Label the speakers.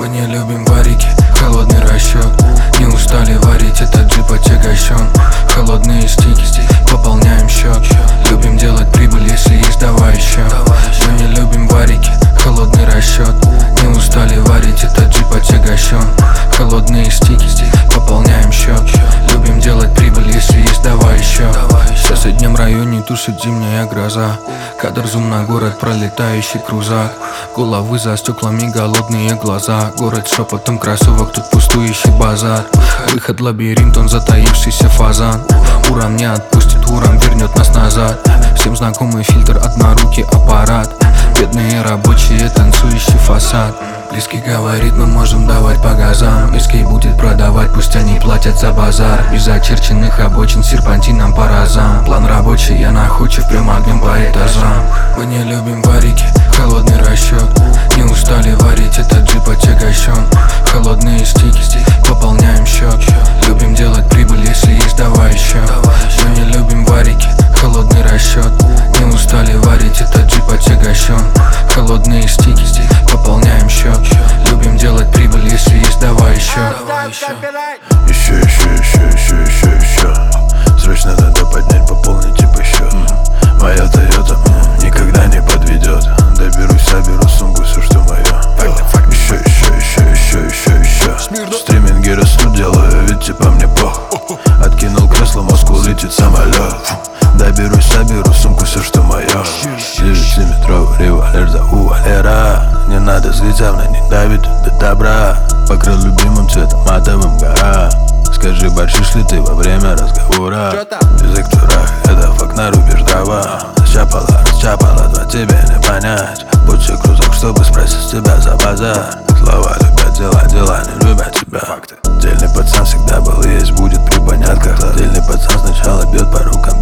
Speaker 1: Мы не любим варики, холодный расчет. Не устали варить, этот джип отягощен. Холодные стики, пополняем счет. Любим делать прибыль, если есть, давай еще. Мы не любим варики, холодный расчет. Не устали варить, этот джип отягощен. Холодные стики, пополняем счет. Любим делать прибыль, если есть, давай еще. В соседнем районе тушит зимняя гроза. Кадр зум на город, пролетающий крузак. Головы за стеклами, голодные глаза. Город шепотом кроссовок, тут пустующий базар. Выход лабиринт, он затаившийся фазан. Уран не отпустит, уран вернет нас назад. Всем знакомый фильтр, однорукий аппарат. Бедные рабочие, танцующий фасад. Близкий говорит, мы можем давать по газам. Искей будет продавать, пусть они платят за базар. Без очерченных обочин, серпантином по разам. План рабочий, я находчив, прям огнем по этажам. Мы не любим варики, холодный расчет. Не устали варить, этот джип отягощен. Холодные стики, пополняем счет. Любим делать прибыль, если есть, давай еще. Мы не любим варики, холодный расчет. Не устали варить, этот джип отягощен. Холодные стики, пополняем счет. Любим делать прибыль, если есть, давай еще.
Speaker 2: Еще. Срочно надо поднять, пополнить типа счет. Моя Тойота никогда не подведет. Доберусь, соберу сумку, все, что мое. Еще. Стриминги растут, делаю вид, типа мне пох. Откинул кресло, Москву летит самолет. Доберусь, соберу сумку, все, что мое. 9-метровый револьвер за Валера. Не надо злить, явно не давит до добра. Покрыл любимым цветом матовым гора. Скажи, борщишь ли ты во время разговора? Язык дурак, это факт, нарубишь дрова. Расчапала, два тебе не понять. Будь же крузак, чтобы спросить тебя за базар. Слова любят, дела не любят тебя. Дельный пацан всегда был и есть, будет при понятках. Дельный пацан сначала бьет по рукам,